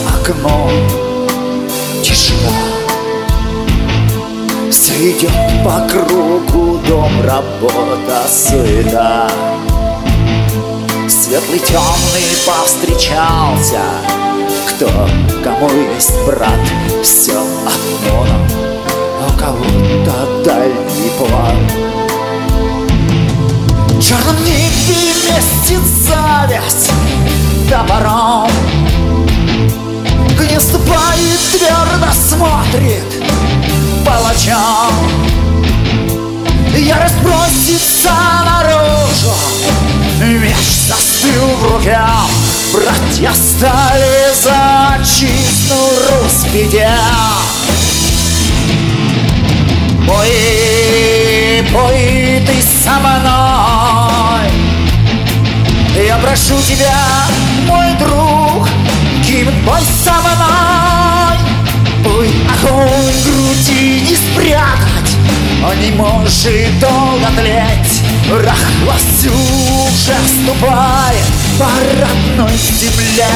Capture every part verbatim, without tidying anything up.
окном тишина. Все идет по кругу, дом, работа, суета. Светлый, темный повстречался, кто кому есть брат. Все одно нам, у кого-то дальний план. В черном небе местит зависть топором. Не ступает, твердо смотрит палачом. Ярость бросится наружу, меч застыл в руке. Братья стали за отчизну Русь в беде. Пой, пой ты со мной, я прошу тебя, мой друг, гимн пой со мной. Пой, огонь в груди не спрятать, он не может долго тлеть. Враг вовсю уже ступает по родной земле.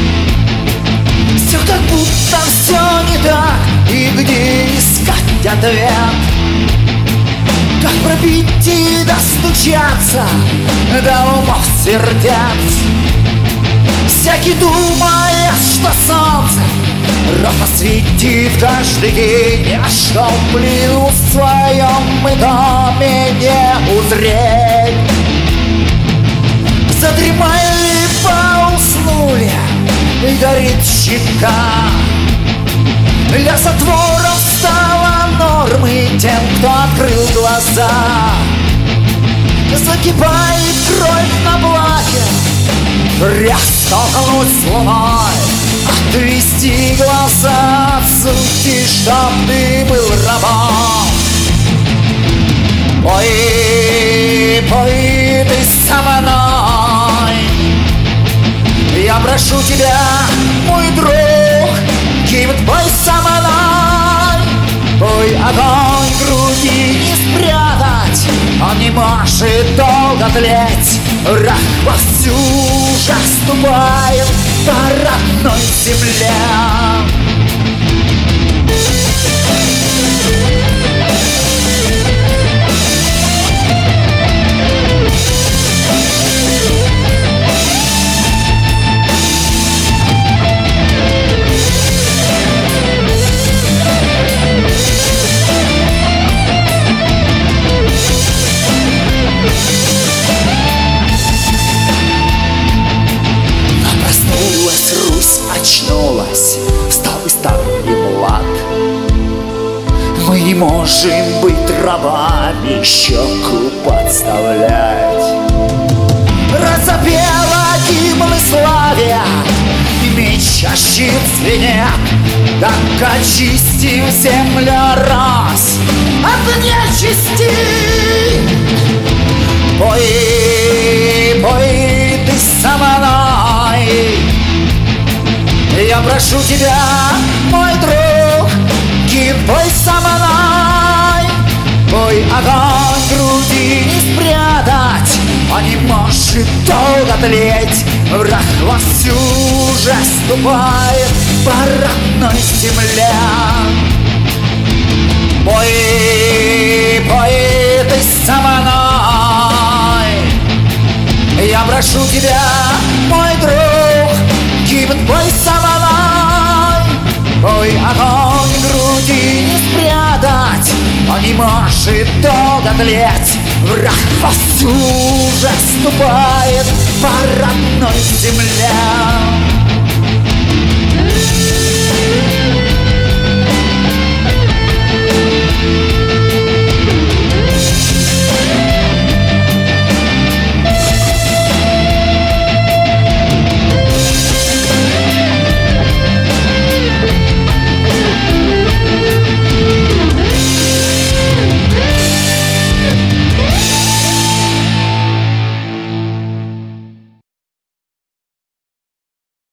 Все как будто все не так, и где искать ответ? Как пробить и достучаться до умов сердец? Всякий думает, что солнце ровно светит каждый день, а что в плену в своем мы доме не узреть. Задремали, поуснули, и горит щека. Для затворов стало нормой тем, кто открыл глаза. Закипает кровь на плахе, грех столкнуть с луной, отвести глаза от сути, чтоб ты был рабом. Пой, пой ты со мной, я прошу тебя, мой друг, гимн пой со мной. Пой, огонь в груди не спрятать, он не может долго тлеть. Враг вовсю уже ступает по родной земле. Очнулась, стал и стар, и млад. Мы не можем быть рабами, щеку подставлять. Разопела гимны славия, и меч ощит звенет. Так очистим землю раз от нечисти. Пой, пой ты со мной, я прошу тебя, мой друг, гимн пой со мной. Пой, огонь в груди не спрятать, он не может долго тлеть. Враг вовсю уже ступает по родной земле. Пой, пой ты со мной, я прошу тебя, мой друг, гимн пой со мной. Пой, огонь в груди не спрятать, он не может долго тлеть. Враг вовсю уже ступает по родной земле.